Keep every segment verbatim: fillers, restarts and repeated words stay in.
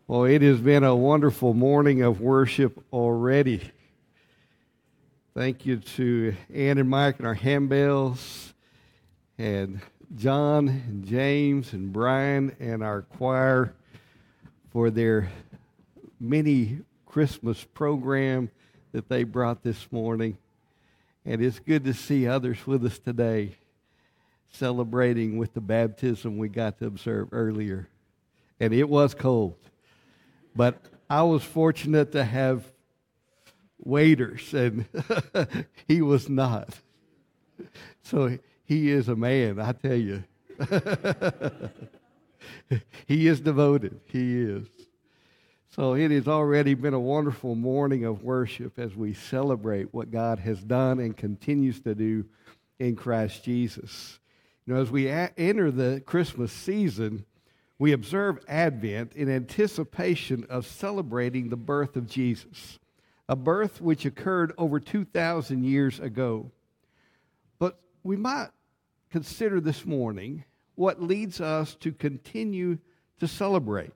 Well, it has been a wonderful morning of worship already. Thank you to Ann and Mike and our handbells, and John and James and Brian and our choir for their mini Christmas program that they brought this morning. And it's good to see others with us today, celebrating with the baptism we got to observe earlier. And it was cold. But I was fortunate to have waiters, and he was not. So he is a man, I tell you. He is devoted. He is. So it has already been a wonderful morning of worship as we celebrate what God has done and continues to do in Christ Jesus. You know, as we a- enter the Christmas season, we observe Advent in anticipation of celebrating the birth of Jesus, a birth which occurred over two thousand years ago. But we might consider this morning what leads us to continue to celebrate.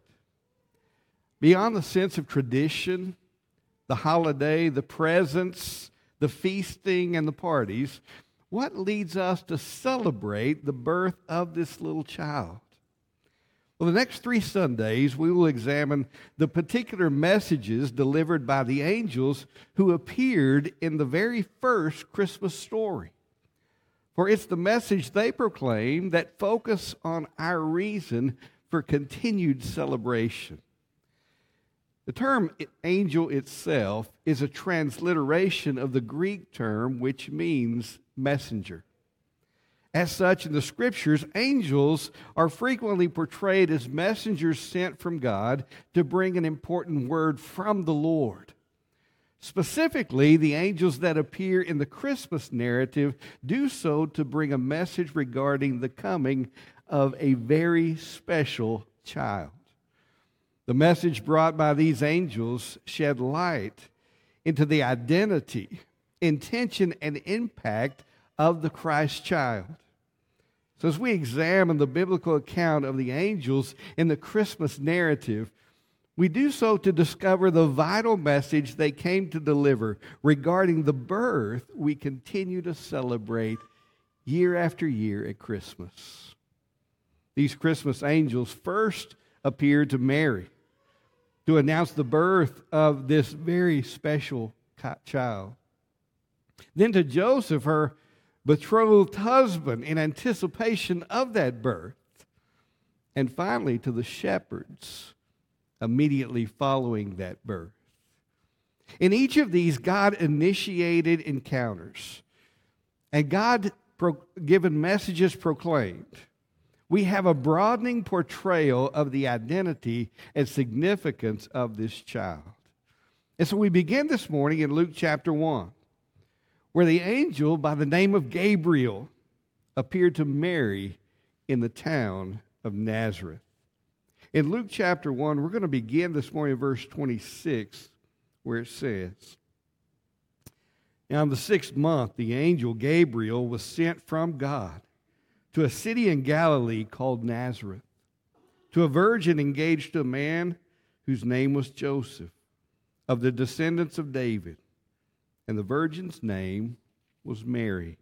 Beyond the sense of tradition, the holiday, the presents, the feasting, and the parties, what leads us to celebrate the birth of this little child? Well, the next three Sundays, we will examine the particular messages delivered by the angels who appeared in the very first Christmas story. For it's the message they proclaim that focus on our reason for continued celebration. The term angel itself is a transliteration of the Greek term which means messenger. As such, in the Scriptures, angels are frequently portrayed as messengers sent from God to bring an important word from the Lord. Specifically, the angels that appear in the Christmas narrative do so to bring a message regarding the coming of a very special child. The message brought by these angels shed light into the identity, intention, and impact of the Christ child. So as we examine the biblical account of the angels in the Christmas narrative, we do so to discover the vital message they came to deliver regarding the birth we continue to celebrate year after year at Christmas. These Christmas angels first appeared to Mary to announce the birth of this very special child. Then to Joseph, her betrothed husband, in anticipation of that birth. And finally to the shepherds immediately following that birth. In each of these, God initiated encounters and God pro- given messages proclaimed. We have a broadening portrayal of the identity and significance of this child. And so we begin this morning in Luke chapter one, where the angel by the name of Gabriel appeared to Mary in the town of Nazareth. In Luke chapter one, we're going to begin this morning in verse twenty-six, where it says, "Now in the sixth month, the angel Gabriel was sent from God to a city in Galilee called Nazareth, to a virgin engaged to a man whose name was Joseph, of the descendants of David. And the virgin's name was Mary.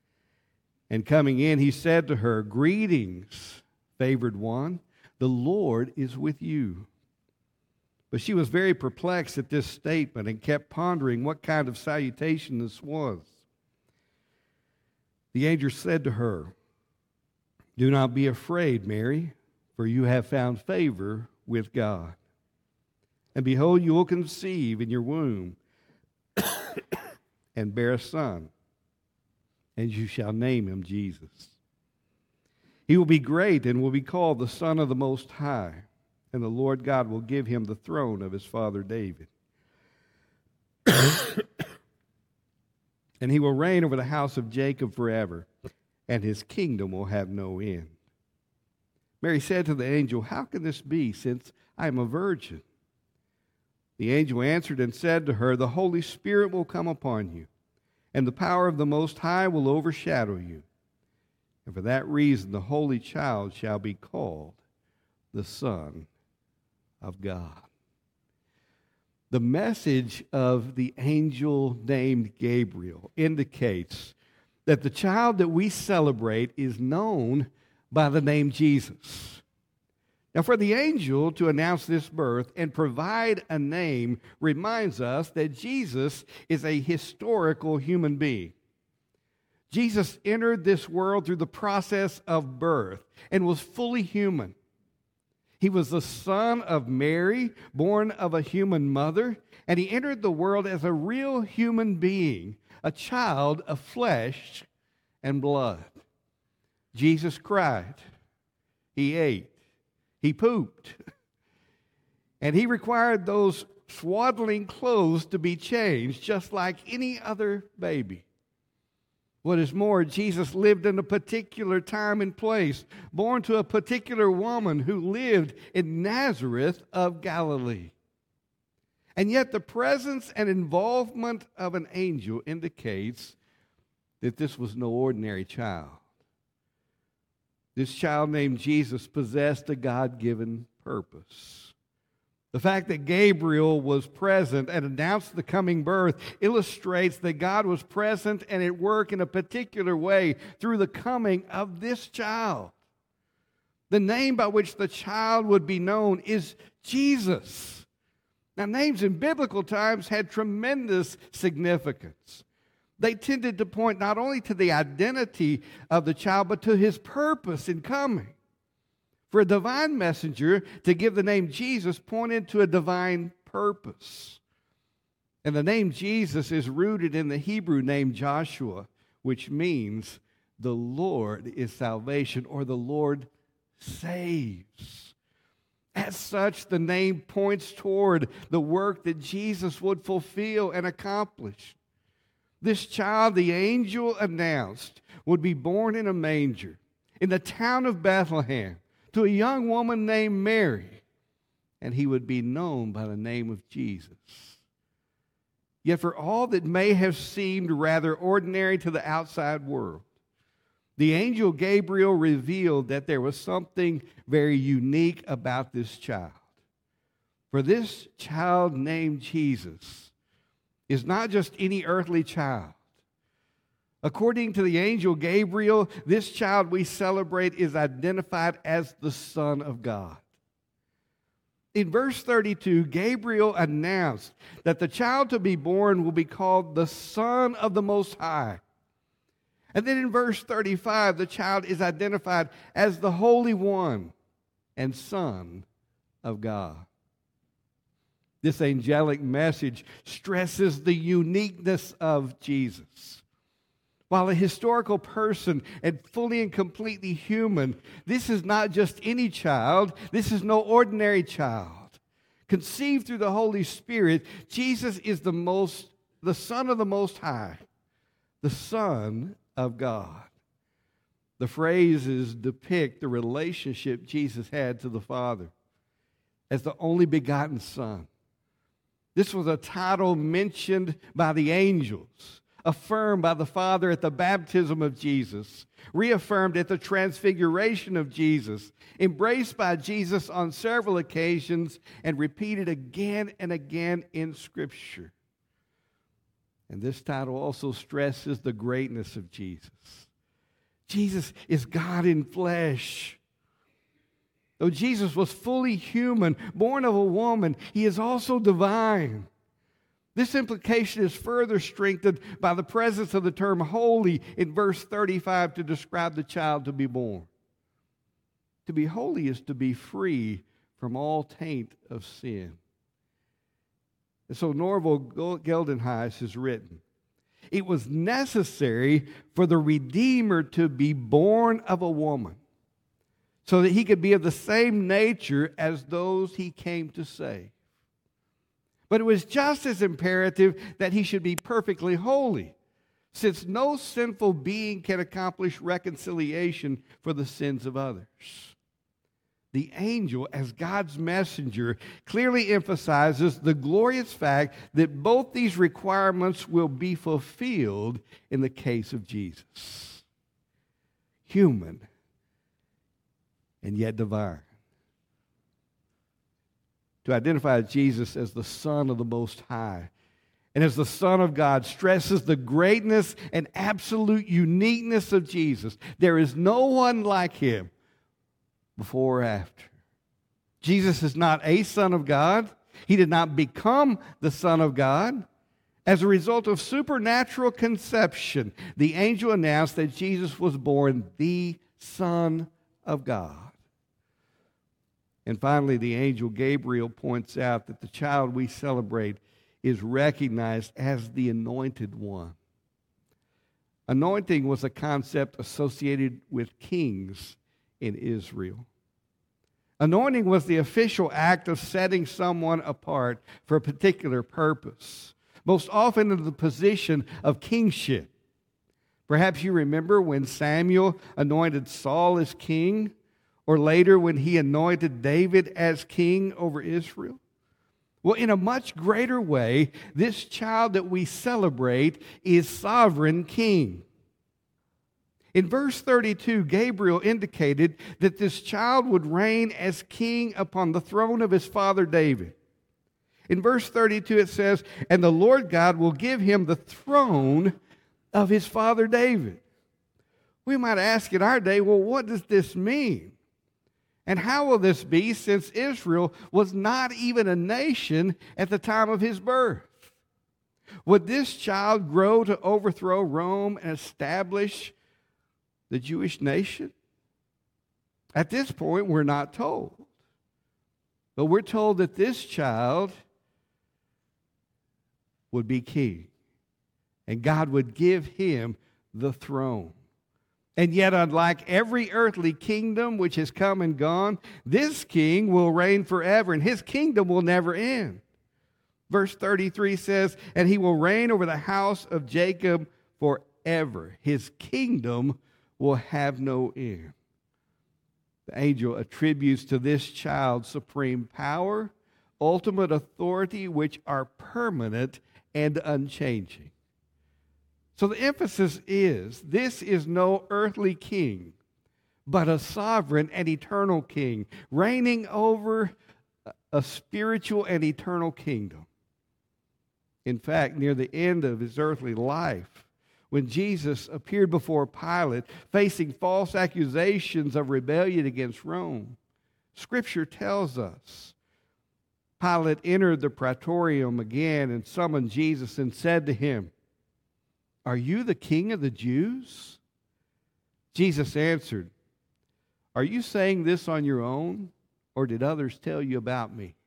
And coming in, he said to her, 'Greetings, favored one, the Lord is with you.' But she was very perplexed at this statement and kept pondering what kind of salutation this was. The angel said to her, 'Do not be afraid, Mary, for you have found favor with God. And behold, you will conceive in your womb and bear a son, and you shall name him Jesus. He will be great and will be called the Son of the Most High, and the Lord God will give him the throne of his father David. And he will reign over the house of Jacob forever, and his kingdom will have no end.' Mary said to the angel, 'How can this be, since I am a virgin?' The angel answered and said to her, 'The Holy Spirit will come upon you, and the power of the Most High will overshadow you. And for that reason, the Holy Child shall be called the Son of God.'" The message of the angel named Gabriel indicates that the child that we celebrate is known by the name Jesus. Now, for the angel to announce this birth and provide a name reminds us that Jesus is a historical human being. Jesus entered this world through the process of birth and was fully human. He was the son of Mary, born of a human mother, and he entered the world as a real human being, a child of flesh and blood. Jesus cried. He ate. He pooped. And he required those swaddling clothes to be changed just like any other baby. What is more, Jesus lived in a particular time and place, born to a particular woman who lived in Nazareth of Galilee. And yet the presence and involvement of an angel indicates that this was no ordinary child. This child named Jesus possessed a God-given purpose. The fact that Gabriel was present and announced the coming birth illustrates that God was present and at work in a particular way through the coming of this child. The name by which the child would be known is Jesus. Now, names in biblical times had tremendous significance. They tended to point not only to the identity of the child, but to his purpose in coming. For a divine messenger to give the name Jesus pointed to a divine purpose. And the name Jesus is rooted in the Hebrew name Joshua, which means the Lord is salvation, or the Lord saves. As such, the name points toward the work that Jesus would fulfill and accomplish. This child, the angel announced, would be born in a manger in the town of Bethlehem to a young woman named Mary, and he would be known by the name of Jesus. Yet for all that may have seemed rather ordinary to the outside world, the angel Gabriel revealed that there was something very unique about this child. For this child named Jesus is not just any earthly child. According to the angel Gabriel, this child we celebrate is identified as the Son of God. In verse thirty-two, Gabriel announced that the child to be born will be called the Son of the Most High. And then in verse thirty-five, the child is identified as the Holy One and Son of God. This angelic message stresses the uniqueness of Jesus. While a historical person and fully and completely human, this is not just any child. This is no ordinary child. Conceived through the Holy Spirit, Jesus is the most, the Son of the Most High, the Son of God. The phrases depict the relationship Jesus had to the Father as the only begotten Son. This was a title mentioned by the angels, affirmed by the Father at the baptism of Jesus, reaffirmed at the transfiguration of Jesus, embraced by Jesus on several occasions, and repeated again and again in Scripture. And this title also stresses the greatness of Jesus. Jesus is God in flesh. Though Jesus was fully human, born of a woman, he is also divine. This implication is further strengthened by the presence of the term holy in verse thirty-five to describe the child to be born. To be holy is to be free from all taint of sin. And so Norval Geldenhuis has written, it was necessary for the Redeemer to be born of a woman so that he could be of the same nature as those he came to save. But it was just as imperative that he should be perfectly holy, since no sinful being can accomplish reconciliation for the sins of others. The angel, as God's messenger, clearly emphasizes the glorious fact that both these requirements will be fulfilled in the case of Jesus. Human and yet divine. to identify Jesus as the Son of the Most High. And as the Son of God stresses the greatness and absolute uniqueness of Jesus. There is no one like him before or after. Jesus is not a Son of God. He did not become the Son of God. As a result of supernatural conception, the angel announced that Jesus was born the Son of God. And finally, the angel Gabriel points out that the child we celebrate is recognized as the Anointed One. Anointing was a concept associated with kings in Israel. Anointing was the official act of setting someone apart for a particular purpose, most often in the position of kingship. Perhaps you remember when Samuel anointed Saul as king, or later when he anointed David as king over Israel. Well, in a much greater way, this child that we celebrate is sovereign king. In verse thirty-two, Gabriel indicated that this child would reign as king upon the throne of his father David. In verse thirty-two it says, "And the Lord God will give him the throne of his father David." We might ask in our day, well, what does this mean? And how will this be, since Israel was not even a nation at the time of his birth? Would this child grow to overthrow Rome and establish the Jewish nation? At this point, we're not told. But we're told that this child would be king, and God would give him the throne. And yet, unlike every earthly kingdom which has come and gone, this king will reign forever, and his kingdom will never end. Verse thirty-three says, "And he will reign over the house of Jacob forever. His kingdom will have no end." The angel attributes to this child supreme power, ultimate authority, which are permanent and unchanging. So the emphasis is, this is no earthly king, but a sovereign and eternal king, reigning over a spiritual and eternal kingdom. In fact, near the end of his earthly life, when Jesus appeared before Pilate, facing false accusations of rebellion against Rome, Scripture tells us, Pilate entered the praetorium again and summoned Jesus and said to him, "Are you the king of the Jews?" Jesus answered, "Are you saying this on your own, or did others tell you about me?"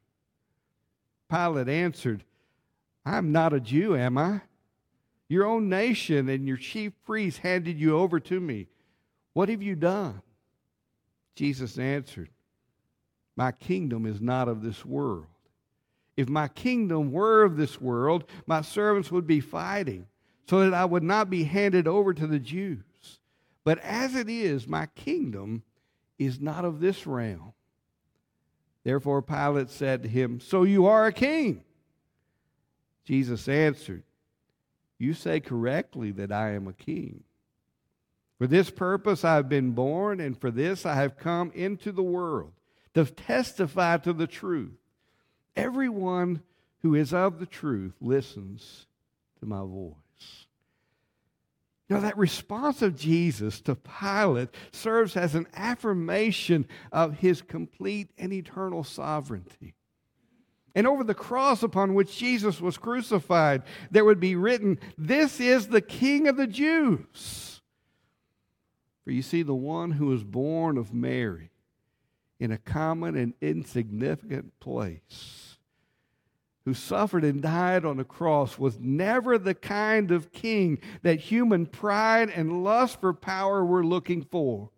Pilate answered, "I'm not a Jew, am I? Your own nation and your chief priests handed you over to me. What have you done?" Jesus answered, "My kingdom is not of this world. If my kingdom were of this world, my servants would be fighting, so that I would not be handed over to the Jews. But as it is, my kingdom is not of this realm." Therefore Pilate said to him, "So you are a king?" Jesus answered, "You say correctly that I am a king. For this purpose I have been born, and for this I have come into the world, to testify to the truth. Everyone who is of the truth listens to my voice." Now, that response of Jesus to Pilate serves as an affirmation of his complete and eternal sovereignty. And over the cross upon which Jesus was crucified, there would be written, "This is the King of the Jews." For you see, the one who was born of Mary in a common and insignificant place, who suffered and died on the cross, was never the kind of king that human pride and lust for power were looking for.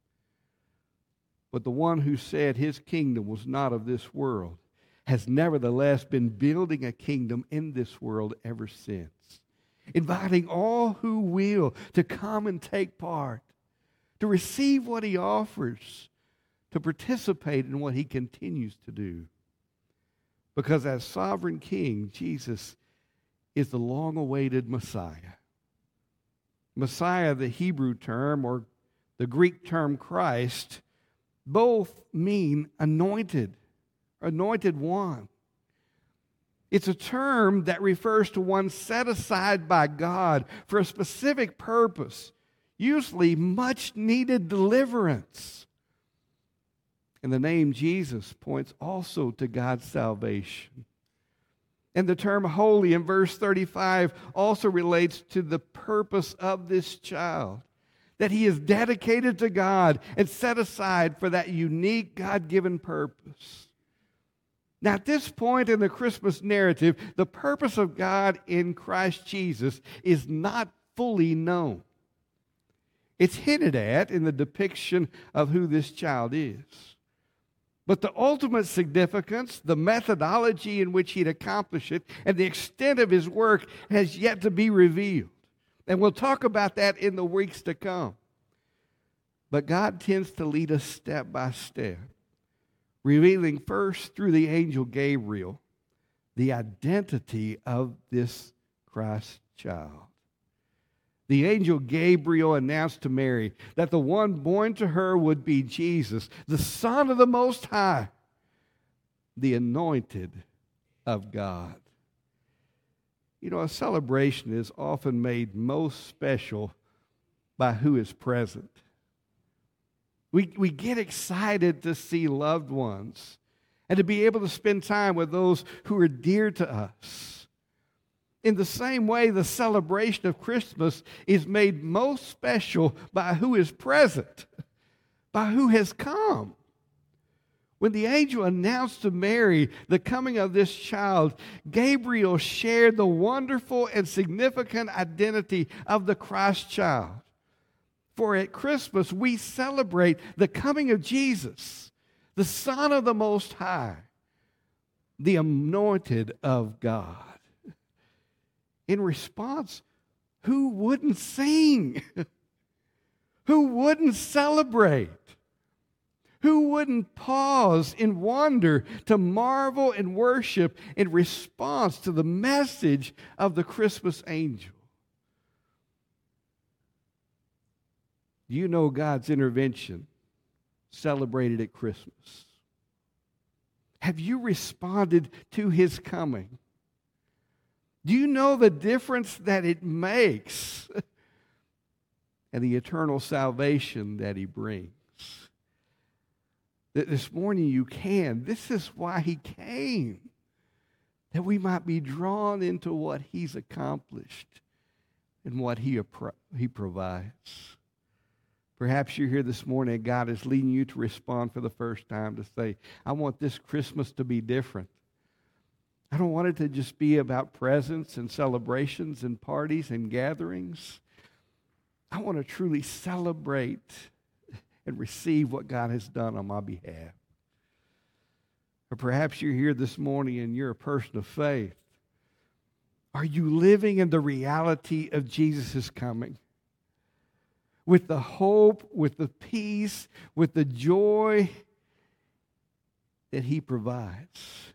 But the one who said his kingdom was not of this world has nevertheless been building a kingdom in this world ever since, inviting all who will to come and take part, to receive what he offers, to participate in what he continues to do. Because as sovereign king, Jesus is the long-awaited Messiah. Messiah, the Hebrew term, or the Greek term Christ, both mean anointed anointed one. It's a term that refers to one set aside by God for a specific purpose, usually much needed deliverance. And the name Jesus points also to God's salvation. And the term holy in verse thirty-five also relates to the purpose of this child, that he is dedicated to God and set aside for that unique God-given purpose. Now, at this point in the Christmas narrative, the purpose of God in Christ Jesus is not fully known. It's hinted at in the depiction of who this child is. But the ultimate significance, the methodology in which he'd accomplish it, and the extent of his work has yet to be revealed. And we'll talk about that in the weeks to come. But God tends to lead us step by step, revealing first through the angel Gabriel the identity of this Christ child. The angel Gabriel announced to Mary that the one born to her would be Jesus, the Son of the Most High, the anointed of God. You know, a celebration is often made most special by who is present. We, we get excited to see loved ones and to be able to spend time with those who are dear to us. In the same way, the celebration of Christmas is made most special by who is present, by who has come. When the angel announced to Mary the coming of this child, Gabriel shared the wonderful and significant identity of the Christ child. For at Christmas, we celebrate the coming of Jesus, the Son of the Most High, the anointed of God. In response, who wouldn't sing? Who wouldn't celebrate? Who wouldn't pause in wonder to marvel and worship in response to the message of the Christmas angel? You know God's intervention celebrated at Christmas. Have you responded to his coming? Do you know the difference that it makes and the eternal salvation that he brings? That this morning you can. This is why he came, that we might be drawn into what he's accomplished and what he, he provides. Perhaps you're here this morning and God is leading you to respond for the first time to say, I want this Christmas to be different. I don't want it to just be about presents and celebrations and parties and gatherings. I want to truly celebrate and receive what God has done on my behalf. Or perhaps you're here this morning and you're a person of faith. Are you living in the reality of Jesus' coming? With the hope, with the peace, with the joy that he provides.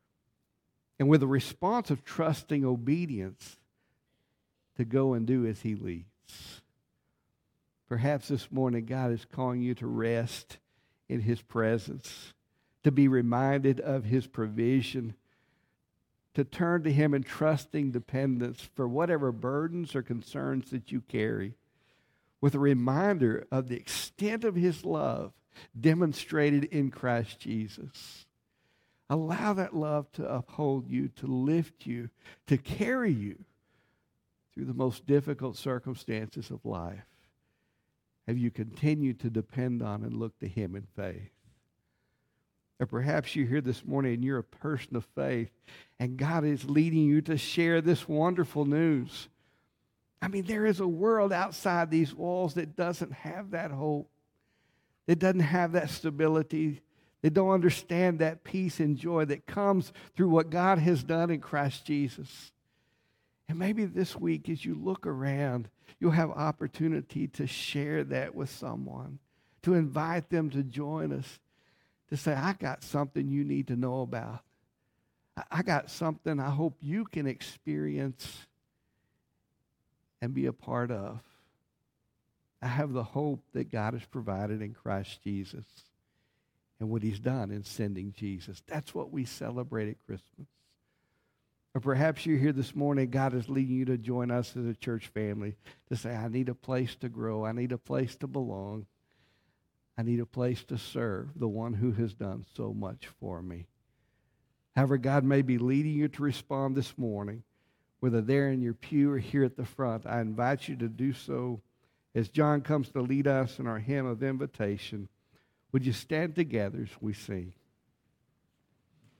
And with a response of trusting obedience to go and do as he leads. Perhaps this morning God is calling you to rest in his presence, to be reminded of his provision, to turn to him in trusting dependence for whatever burdens or concerns that you carry, with a reminder of the extent of his love demonstrated in Christ Jesus. Allow that love to uphold you, to lift you, to carry you through the most difficult circumstances of life. Have you continued to depend on and look to him in faith? Or perhaps you're here this morning and you're a person of faith and God is leading you to share this wonderful news. I mean, there is a world outside these walls that doesn't have that hope. It doesn't have that stability. They don't understand that peace and joy that comes through what God has done in Christ Jesus. And maybe this week as you look around, you'll have opportunity to share that with someone, to invite them to join us, to say, I got something you need to know about. I got something I hope you can experience and be a part of. I have the hope that God has provided in Christ Jesus. and what he's done in sending Jesus. That's what we celebrate at Christmas. Or perhaps you're here this morning, God is leading you to join us as a church family to say, I need a place to grow. I need a place to belong. I need a place to serve the one who has done so much for me. However, God may be leading you to respond this morning, whether there in your pew or here at the front. I invite you to do so as John comes to lead us in our hymn of invitation. Would you stand together as we sing?